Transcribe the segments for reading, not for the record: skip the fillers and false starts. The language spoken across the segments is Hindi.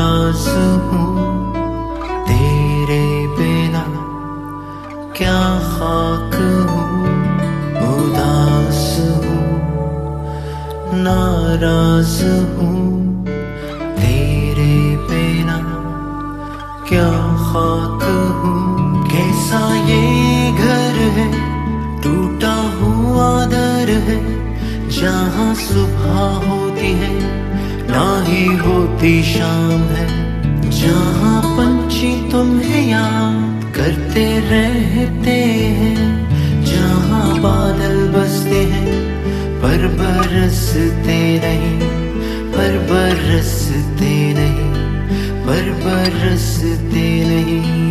नाराज हूँ तेरे बिना, क्या खाक हूँ, उदास हूँ, नाराज हूँ तेरे बिना, क्या खाक हूँ। कैसा ये घर है, टूटा हुआ दर है, जहाँ सुबह होती है ना ही होती शाम है, जहाँ पंछी तुम्हें याद करते रहते हैं, जहाँ बादल बसते हैं पर बरसते नहीं, पर बरसते नहीं, पर बरसते नहीं।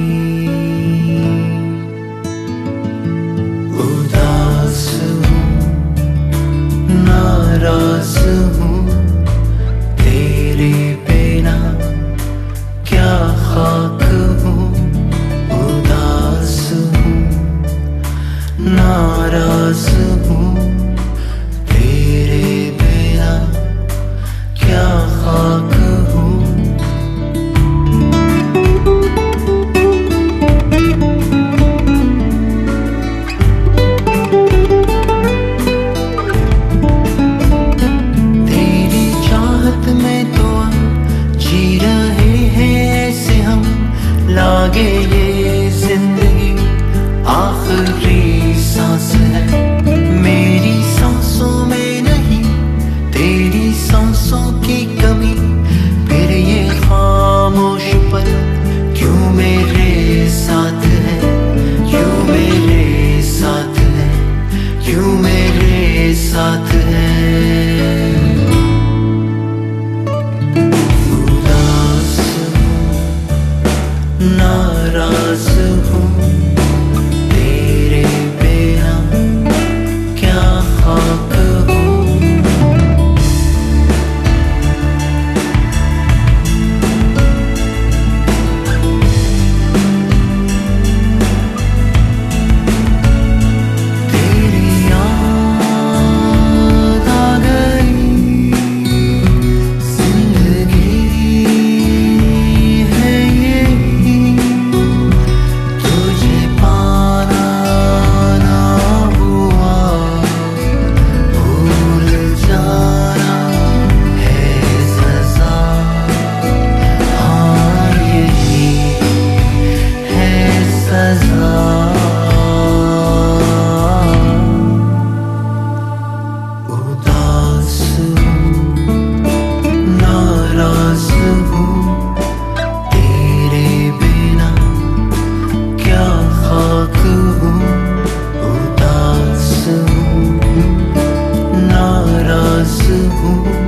उदास हूँ, नाराज हूँ तेरे बिना, क्या खाक हूँ, उदास हूँ, नाराज हूँ तेरे बिना, क्या खाक हूँ। तेरी चाहत में तो जी रहे हैं ऐसे हम, लागे ये जिंदगी आखिरी सांस है। मेरी सांसों में नहीं तेरी सांसों की कमी, फिर ये खामोश पल क्यों मेरे साथ है, क्यों मेरे साथ है, क्यों मेरे साथ है। उदास हूँ, नाराज हूँ तेरे बिना, क्या खाक हूँ। तेरी याद आ गई, जिंदगी है यही, तुझे पाना ना हुआ, भूल जाना है सजा, हाँ यही है सजा। उदास हूँ, नाराज हूँ तेरे बिना, क्या खाक हूँ, उदास हूँ, नाराज हूँ